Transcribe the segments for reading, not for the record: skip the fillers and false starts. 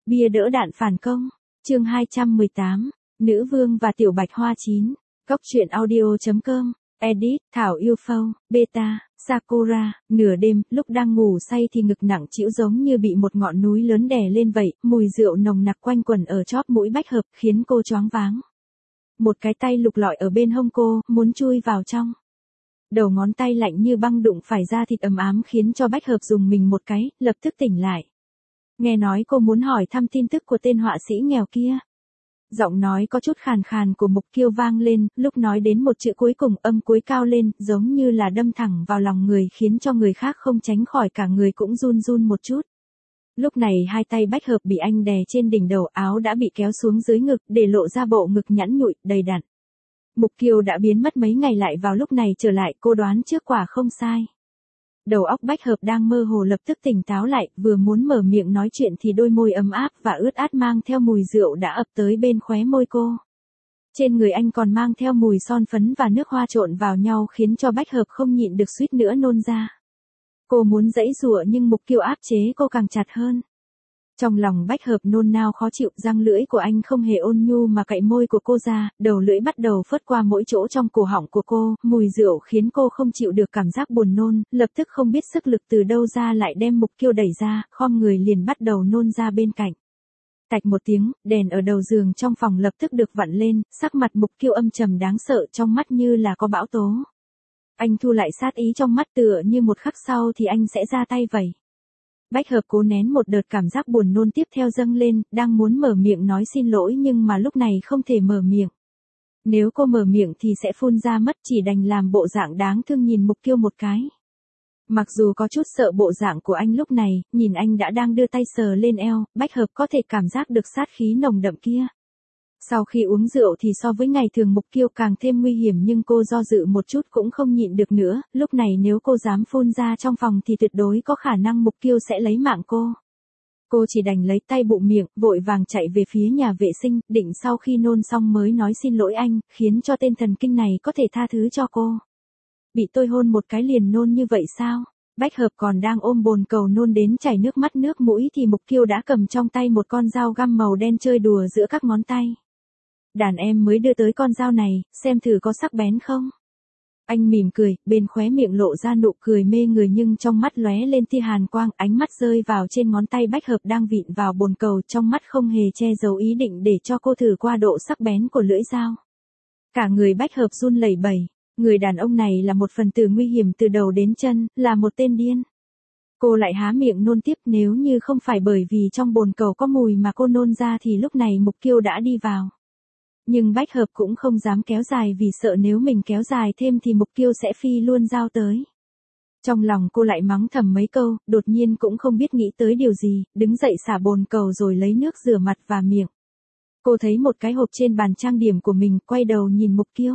Bia đỡ đạn phản công. Chương 218. Nữ vương và tiểu bạch hoa chín. Góc truyện audio.com. Edit, Thảo yêu phâu, Beta, Sakura. Nửa đêm, lúc đang ngủ say thì ngực nặng trĩu giống như bị một ngọn núi lớn đè lên vậy, mùi rượu nồng nặc quanh quẩn ở chóp mũi Bách Hợp, khiến cô choáng váng. Một cái tay lục lọi ở bên hông cô, muốn chui vào trong. Đầu ngón tay lạnh như băng đụng phải da thịt ấm ám khiến cho Bách Hợp dùng mình một cái, lập tức tỉnh lại. Nghe nói cô muốn hỏi thăm tin tức của tên họa sĩ nghèo kia. Giọng nói có chút khàn khàn của Mục Kiêu vang lên, lúc nói đến một chữ cuối cùng âm cuối cao lên, giống như là đâm thẳng vào lòng người khiến cho người khác không tránh khỏi cả người cũng run run một chút. Lúc này hai tay Bách Hợp bị anh đè trên đỉnh đầu, áo đã bị kéo xuống dưới ngực, để lộ ra bộ ngực nhẵn nhụi, đầy đặn. Mục Kiêu đã biến mất mấy ngày lại vào lúc này trở lại, cô đoán trước quả không sai. Đầu óc Bách Hợp đang mơ hồ lập tức tỉnh táo lại, vừa muốn mở miệng nói chuyện thì đôi môi ấm áp và ướt át mang theo mùi rượu đã ập tới bên khóe môi cô. Trên người anh còn mang theo mùi son phấn và nước hoa trộn vào nhau khiến cho Bách Hợp không nhịn được suýt nữa nôn ra. Cô muốn giãy giụa nhưng Mục Kiêu áp chế cô càng chặt hơn. Trong lòng Bách Hợp nôn nao khó chịu, răng lưỡi của anh không hề ôn nhu mà cạy môi của cô ra, đầu lưỡi bắt đầu phớt qua mỗi chỗ trong cổ họng của cô, mùi rượu khiến cô không chịu được cảm giác buồn nôn, lập tức không biết sức lực từ đâu ra lại đem Mục Kiêu đẩy ra, khom người liền bắt đầu nôn ra bên cạnh. Tạch một tiếng, đèn ở đầu giường trong phòng lập tức được vặn lên, sắc mặt Mục Kiêu âm trầm đáng sợ, trong mắt như là có bão tố. Anh thu lại sát ý trong mắt, tựa như một khắc sau thì anh sẽ ra tay vậy. Bách Hợp cố nén một đợt cảm giác buồn nôn tiếp theo dâng lên, đang muốn mở miệng nói xin lỗi nhưng mà lúc này không thể mở miệng. Nếu cô mở miệng thì sẽ phun ra mất, chỉ đành làm bộ dạng đáng thương nhìn Mục Kiêu một cái. Mặc dù có chút sợ bộ dạng của anh lúc này, nhìn anh đã đang đưa tay sờ lên eo, Bách Hợp có thể cảm giác được sát khí nồng đậm kia. Sau khi uống rượu thì so với ngày thường Mục Kiêu càng thêm nguy hiểm nhưng cô do dự một chút cũng không nhịn được nữa, lúc này nếu cô dám phun ra trong phòng thì tuyệt đối có khả năng Mục Kiêu sẽ lấy mạng cô. Cô chỉ đành lấy tay bụm miệng, vội vàng chạy về phía nhà vệ sinh, định sau khi nôn xong mới nói xin lỗi anh, khiến cho tên thần kinh này có thể tha thứ cho cô. Bị tôi hôn một cái liền nôn như vậy sao? Bách Hợp còn đang ôm bồn cầu nôn đến chảy nước mắt nước mũi thì Mục Kiêu đã cầm trong tay một con dao găm màu đen chơi đùa giữa các ngón tay. Đàn em mới đưa tới con dao này, xem thử có sắc bén không? Anh mỉm cười, bên khóe miệng lộ ra nụ cười mê người nhưng trong mắt lóe lên tia hàn quang, ánh mắt rơi vào trên ngón tay Bách Hợp đang vịn vào bồn cầu, trong mắt không hề che giấu ý định để cho cô thử qua độ sắc bén của lưỡi dao. Cả người Bách Hợp run lẩy bẩy, người đàn ông này là một phần tử nguy hiểm từ đầu đến chân, là một tên điên. Cô lại há miệng nôn tiếp, nếu như không phải bởi vì trong bồn cầu có mùi mà cô nôn ra thì lúc này Mục Kiêu đã đi vào. Nhưng Bách Hợp cũng không dám kéo dài vì sợ nếu mình kéo dài thêm thì Mục Kiêu sẽ phi luôn dao tới. Trong lòng cô lại mắng thầm mấy câu, đột nhiên cũng không biết nghĩ tới điều gì, đứng dậy xả bồn cầu rồi lấy nước rửa mặt và miệng. Cô thấy một cái hộp trên bàn trang điểm của mình, quay đầu nhìn Mục Kiêu.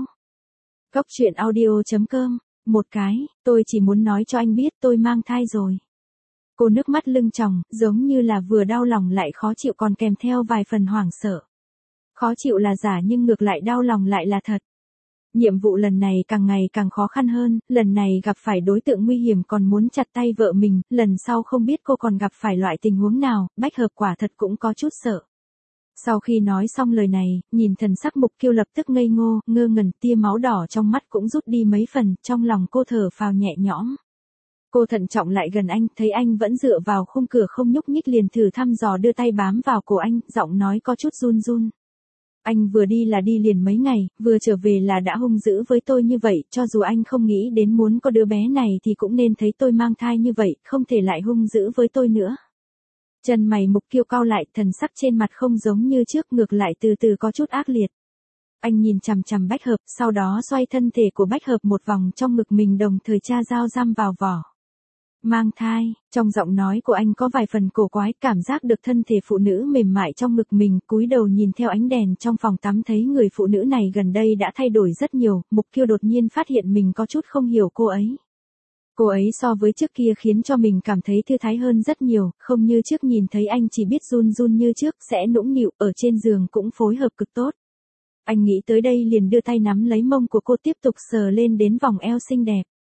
Góc truyện audio.com. Một cái, tôi chỉ muốn nói cho anh biết tôi mang thai rồi. Cô nước mắt lưng tròng, giống như là vừa đau lòng lại khó chịu còn kèm theo vài phần hoảng sợ. Khó chịu là giả nhưng ngược lại đau lòng lại là thật. Nhiệm vụ lần này càng ngày càng khó khăn hơn, lần này gặp phải đối tượng nguy hiểm còn muốn chặt tay vợ mình, lần sau không biết cô còn gặp phải loại tình huống nào, Bách Hợp quả thật cũng có chút sợ. Sau khi nói xong lời này, nhìn thần sắc Mục Kiêu lập tức ngây ngô, ngơ ngẩn, tia máu đỏ trong mắt cũng rút đi mấy phần, trong lòng cô thở phào nhẹ nhõm. Cô thận trọng lại gần anh, thấy anh vẫn dựa vào khung cửa không nhúc nhích liền thử thăm dò đưa tay bám vào cổ anh, giọng nói có chút run run. Anh vừa đi là đi liền mấy ngày, vừa trở về là đã hung dữ với tôi như vậy, cho dù anh không nghĩ đến muốn có đứa bé này thì cũng nên thấy tôi mang thai như vậy, không thể lại hung dữ với tôi nữa. Chân mày Mục Kiêu cau lại, thần sắc trên mặt không giống như trước, ngược lại từ từ có chút ác liệt. Anh nhìn chằm chằm Bách Hợp, sau đó xoay thân thể của Bách Hợp một vòng trong ngực mình đồng thời tra dao găm vào vỏ. Mang thai, trong giọng nói của anh có vài phần cổ quái, cảm giác được thân thể phụ nữ mềm mại trong ngực mình, cúi đầu nhìn theo ánh đèn trong phòng tắm thấy người phụ nữ này gần đây đã thay đổi rất nhiều, Mục Kiêu đột nhiên phát hiện mình có chút không hiểu cô ấy. Cô ấy so với trước kia khiến cho mình cảm thấy thư thái hơn rất nhiều, không như trước nhìn thấy anh chỉ biết run run như trước, sẽ nũng nịu, ở trên giường cũng phối hợp cực tốt. Anh nghĩ tới đây liền đưa tay nắm lấy mông của cô tiếp tục sờ lên đến vòng eo xinh đẹp.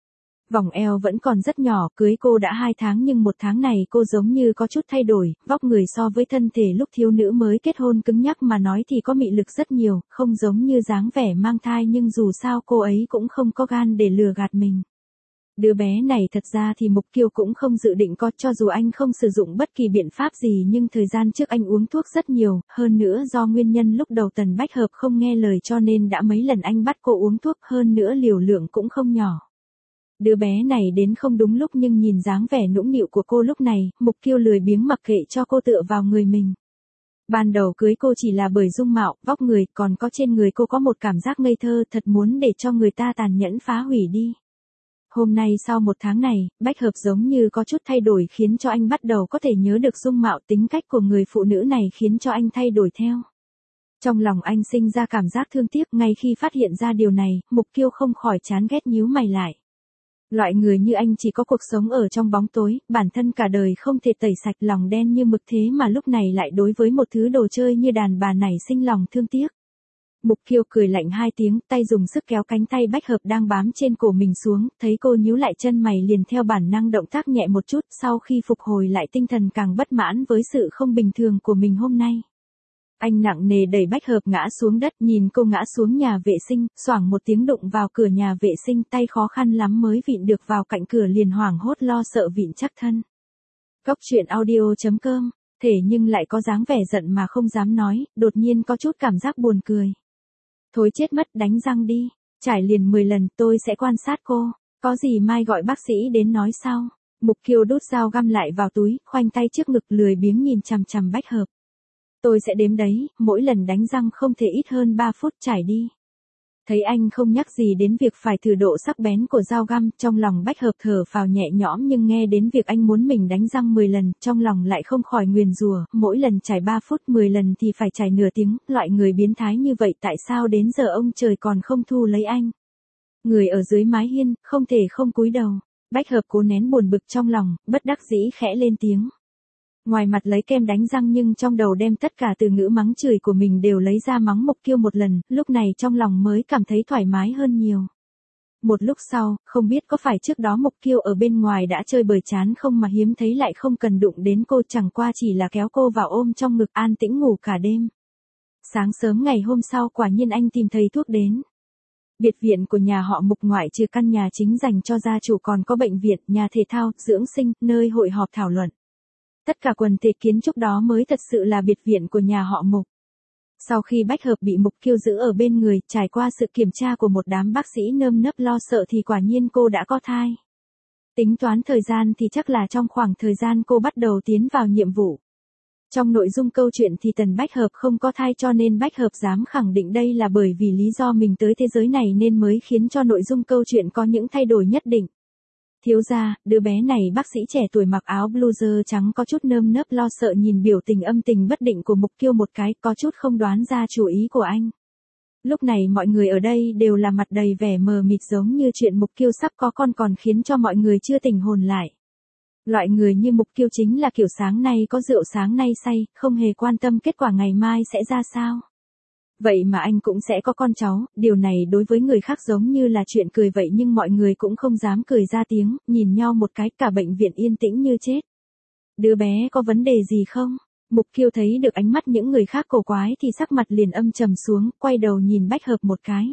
Vòng eo vẫn còn rất nhỏ, cưới cô đã 2 tháng nhưng 1 tháng này cô giống như có chút thay đổi, vóc người so với thân thể lúc thiếu nữ mới kết hôn cứng nhắc mà nói thì có mị lực rất nhiều, không giống như dáng vẻ mang thai nhưng dù sao cô ấy cũng không có gan để lừa gạt mình. Đứa bé này thật ra thì Mục Kiều cũng không dự định có, cho dù anh không sử dụng bất kỳ biện pháp gì nhưng thời gian trước anh uống thuốc rất nhiều, hơn nữa do nguyên nhân lúc đầu Tần Bách Hợp không nghe lời cho nên đã mấy lần anh bắt cô uống thuốc, hơn nữa liều lượng cũng không nhỏ. Đứa bé này đến không đúng lúc nhưng nhìn dáng vẻ nũng nịu của cô lúc này, Mục Kiều lười biếng mặc kệ cho cô tựa vào người mình. Ban đầu cưới cô chỉ là bởi dung mạo, vóc người, còn có trên người cô có một cảm giác ngây thơ thật muốn để cho người ta tàn nhẫn phá hủy đi. Hôm nay sau 1 tháng này, Bách Hợp giống như có chút thay đổi khiến cho anh bắt đầu có thể nhớ được dung mạo tính cách của người phụ nữ này khiến cho anh thay đổi theo. Trong lòng anh sinh ra cảm giác thương tiếc, ngay khi phát hiện ra điều này, Mục Kiều không khỏi chán ghét nhíu mày lại. Loại người như anh chỉ có cuộc sống ở trong bóng tối, bản thân cả đời không thể tẩy sạch, lòng đen như mực, thế mà lúc này lại đối với một thứ đồ chơi như đàn bà này sinh lòng thương tiếc. Mục Kiều cười lạnh 2 tiếng, tay dùng sức kéo cánh tay Bách Hợp đang bám trên cổ mình xuống, thấy cô nhíu lại chân mày liền theo bản năng động tác nhẹ một chút, sau khi phục hồi lại tinh thần càng bất mãn với sự không bình thường của mình hôm nay. Anh nặng nề đẩy Bách Hợp ngã xuống đất, nhìn cô ngã xuống nhà vệ sinh, xoảng một tiếng đụng vào cửa nhà vệ sinh, tay khó khăn lắm mới vịn được vào cạnh cửa liền hoảng hốt lo sợ vịn chắc thân. Cóc truyện audio.com, thể nhưng lại có dáng vẻ giận mà không dám nói, đột nhiên có chút cảm giác buồn cười. Thối chết mất, đánh răng đi, trải liền 10 lần, tôi sẽ quan sát cô, có gì mai gọi bác sĩ đến nói sau. Mục Kiều đút dao găm lại vào túi, khoanh tay trước ngực lười biếng nhìn chằm chằm Bách Hợp. Tôi sẽ đếm đấy, mỗi lần đánh răng không thể ít hơn 3 phút, trải đi. Thấy anh không nhắc gì đến việc phải thử độ sắc bén của dao găm, trong lòng Bách Hợp thở phào nhẹ nhõm nhưng nghe đến việc anh muốn mình đánh răng 10 lần, trong lòng lại không khỏi nguyền rủa, mỗi lần trải 3 phút 10 lần thì phải trải nửa tiếng, loại người biến thái như vậy tại sao đến giờ ông trời còn không thu lấy anh. Người ở dưới mái hiên, không thể không cúi đầu. Bách Hợp cố nén buồn bực trong lòng, bất đắc dĩ khẽ lên tiếng. Ngoài mặt lấy kem đánh răng nhưng trong đầu đem tất cả từ ngữ mắng chửi của mình đều lấy ra mắng Mục Kiều một lần, lúc này trong lòng mới cảm thấy thoải mái hơn nhiều. Một lúc sau, không biết có phải trước đó Mục Kiều ở bên ngoài đã chơi bời chán không mà hiếm thấy lại không cần đụng đến cô, chẳng qua chỉ là kéo cô vào ôm trong ngực an tĩnh ngủ cả đêm. Sáng sớm ngày hôm sau quả nhiên anh tìm thấy thuốc đến. Biệt viện của nhà họ Mục ngoại trừ căn nhà chính dành cho gia chủ còn có bệnh viện, nhà thể thao, dưỡng sinh, nơi hội họp thảo luận. Tất cả quần thể kiến trúc đó mới thật sự là biệt viện của nhà họ Mục. Sau khi Bách Hợp bị Mục Kiều giữ ở bên người, trải qua sự kiểm tra của một đám bác sĩ nơm nớp lo sợ thì quả nhiên cô đã có thai. Tính toán thời gian thì chắc là trong khoảng thời gian cô bắt đầu tiến vào nhiệm vụ. Trong nội dung câu chuyện thì Tần Bách Hợp không có thai cho nên Bách Hợp dám khẳng định đây là bởi vì lý do mình tới thế giới này nên mới khiến cho nội dung câu chuyện có những thay đổi nhất định. Thiếu gia, đứa bé này, bác sĩ trẻ tuổi mặc áo bluzer trắng có chút nơm nớp lo sợ nhìn biểu tình âm tình bất định của Mục Kiều một cái, có chút không đoán ra chủ ý của anh. Lúc này mọi người ở đây đều là mặt đầy vẻ mờ mịt giống như chuyện Mục Kiều sắp có con còn khiến cho mọi người chưa tỉnh hồn lại. Loại người như Mục Kiều chính là kiểu sáng nay có rượu sáng nay say, không hề quan tâm kết quả ngày mai sẽ ra sao. Vậy mà anh cũng sẽ có con cháu, điều này đối với người khác giống như là chuyện cười vậy nhưng mọi người cũng không dám cười ra tiếng, nhìn nhau một cái, cả bệnh viện yên tĩnh như chết. Đứa bé có vấn đề gì không? Mục Kiều thấy được ánh mắt những người khác cổ quái thì sắc mặt liền âm trầm xuống, quay đầu nhìn Bách Hợp một cái.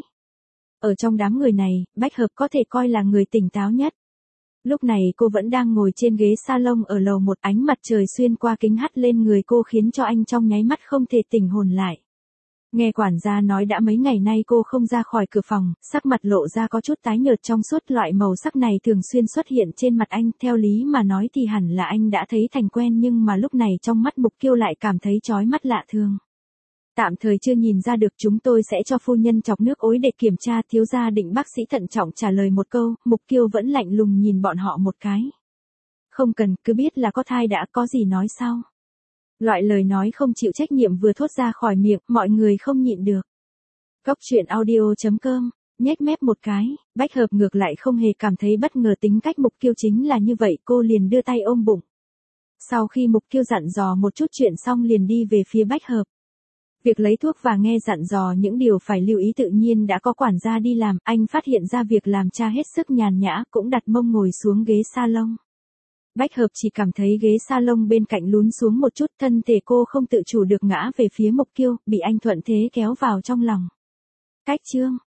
Ở trong đám người này, Bách Hợp có thể coi là người tỉnh táo nhất. Lúc này cô vẫn đang ngồi trên ghế salon ở lầu 1, ánh mặt trời xuyên qua kính hắt lên người cô khiến cho anh trong nháy mắt không thể tỉnh hồn lại. Nghe quản gia nói đã mấy ngày nay cô không ra khỏi cửa phòng, sắc mặt lộ ra có chút tái nhợt trong suốt, loại màu sắc này thường xuyên xuất hiện trên mặt anh, theo lý mà nói thì hẳn là anh đã thấy thành quen nhưng mà lúc này trong mắt Mục Kiều lại cảm thấy chói mắt lạ thường. Tạm thời chưa nhìn ra được, chúng tôi sẽ cho phu nhân chọc nước ối để kiểm tra. Thiếu gia định bác sĩ thận trọng trả lời một câu, Mục Kiều vẫn lạnh lùng nhìn bọn họ một cái. Không cần, cứ biết là có thai đã, có gì nói sau. Loại lời nói không chịu trách nhiệm vừa thốt ra khỏi miệng, mọi người không nhịn được. Cóc truyện audio.com, nhếch mép một cái, Bách Hợp ngược lại không hề cảm thấy bất ngờ, tính cách Mục Kiều chính là như vậy, cô liền đưa tay ôm bụng. Sau khi Mục Kiều dặn dò một chút chuyện xong liền đi về phía Bách Hợp. Việc lấy thuốc và nghe dặn dò những điều phải lưu ý tự nhiên đã có quản gia đi làm, anh phát hiện ra việc làm cha hết sức nhàn nhã, cũng đặt mông ngồi xuống ghế salon. Bách hợp chỉ cảm thấy ghế salon bên cạnh lún xuống một chút, thân thể cô không tự chủ được ngã về phía Mộc Kiêu, bị anh thuận thế kéo vào trong lòng. Cách chương